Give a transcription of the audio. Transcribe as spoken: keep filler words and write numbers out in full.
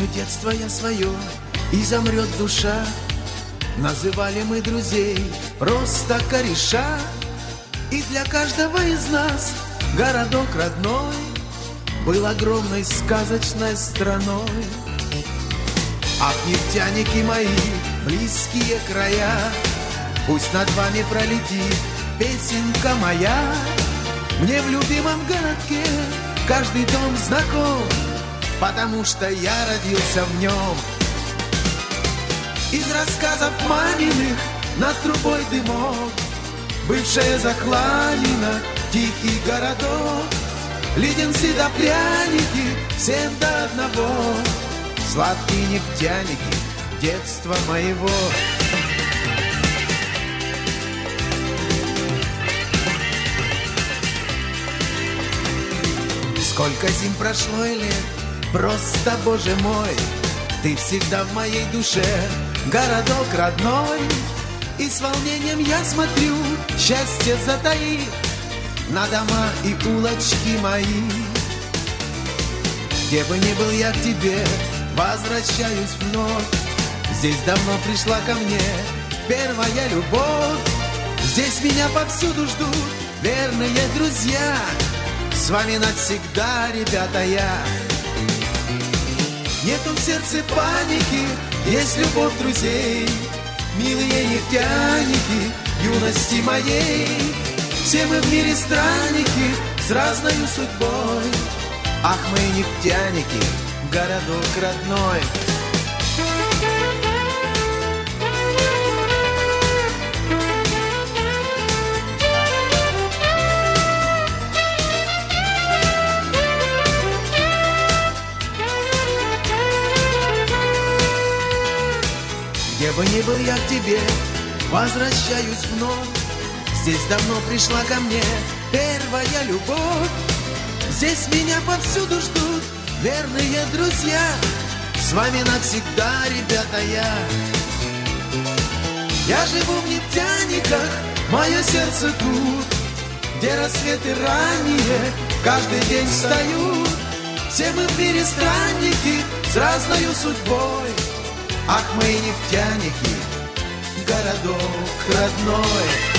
Вспомню детство я свое, и замрет душа. Называли мы друзей просто кореша. И для каждого из нас городок родной был огромной сказочной страной. Ах, нефтяники мои, близкие края, пусть над вами пролетит песенка моя. Мне в любимом городке каждый дом знаком, потому что я родился в нем. Из рассказов маминых над трубой дымок, бывшая захламина, тихий городок, леденцы да пряники, всем до одного, сладкие нефтяники детства моего. Сколько зим прошло и лет, просто, боже мой, ты всегда в моей душе, городок родной. И с волнением я смотрю, счастье затаив, на дома и улочки мои. Где бы ни был я к тебе, возвращаюсь вновь. Здесь давно пришла ко мне первая любовь. Здесь меня повсюду ждут верные друзья. С вами навсегда, ребята, я. Нету в сердце паники, есть любовь друзей. Милые нефтяники юности моей. Все мы в мире странники с разной судьбой. Ах, мы нефтяники, городок родной. Где бы ни был я к тебе, возвращаюсь вновь. Здесь давно пришла ко мне первая любовь. Здесь меня повсюду ждут верные друзья. С вами навсегда, ребята, я. Я живу в нефтяниках, мое сердце тут, где рассветы ранние каждый день встают. Все мы в мире странники с разной судьбой. Ах, мы нефтяники, городок родной.